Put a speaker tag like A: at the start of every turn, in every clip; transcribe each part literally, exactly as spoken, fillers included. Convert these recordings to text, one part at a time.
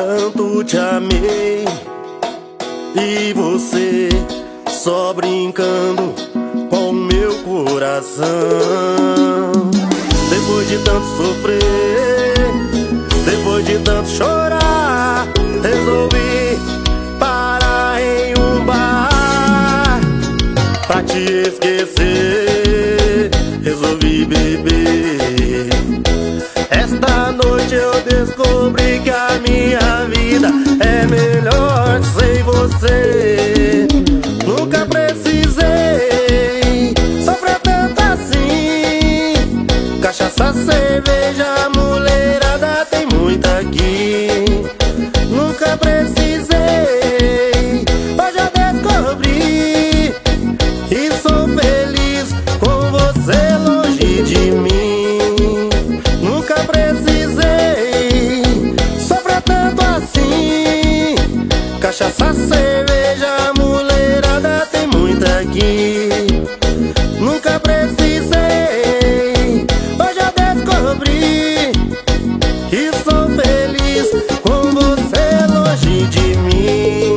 A: tanto te amei e você só brincando com meu coração. Depois de tanto sofrer, depois de tanto chorar, resolvi parar em um bar pra te esquecer. Resolvi beber. Esta noite eu descobri que a minha vida é melhor sem você. Nunca precisei sofrer tanto assim. Cachaça, cerveja, mulherada, tem muita aqui. Nunca precisei, hoje eu descobri e sou feliz com você longe de mim. Nunca precisei sofrer tanto assim. Cachaça, cerveja, mulherada, tem muita aqui. Nunca precisei, hoje eu descobri que sou feliz com você longe de mim.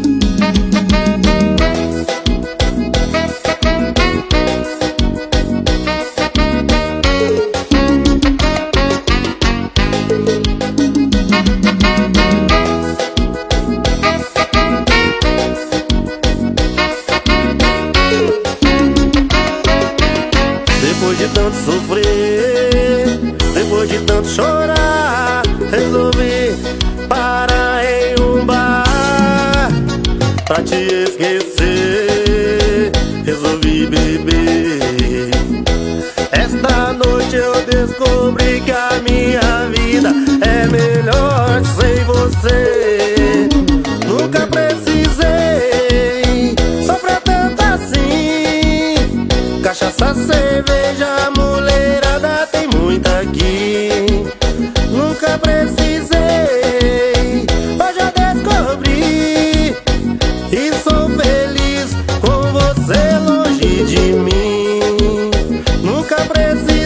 A: Depois de tanto sofrer, depois de tanto chorar, resolvi parar em um bar pra te esquecer. Resolvi beber. Esta noite eu descobri que a minha vida é melhor sem você. Nunca precisei sofrer tanto assim. Cachaça, cerveja, mulherada, tem muita aqui. Nunca precisei, hoje eu descobri e sou feliz com você longe de mim. Nunca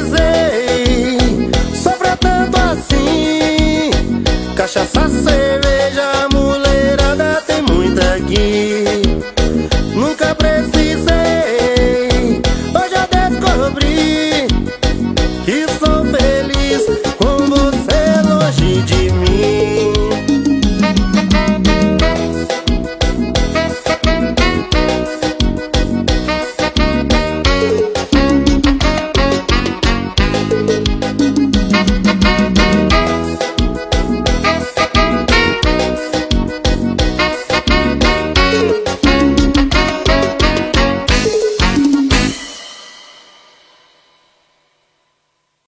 A: precisei sofrer tanto assim. Cachaça, cerveja,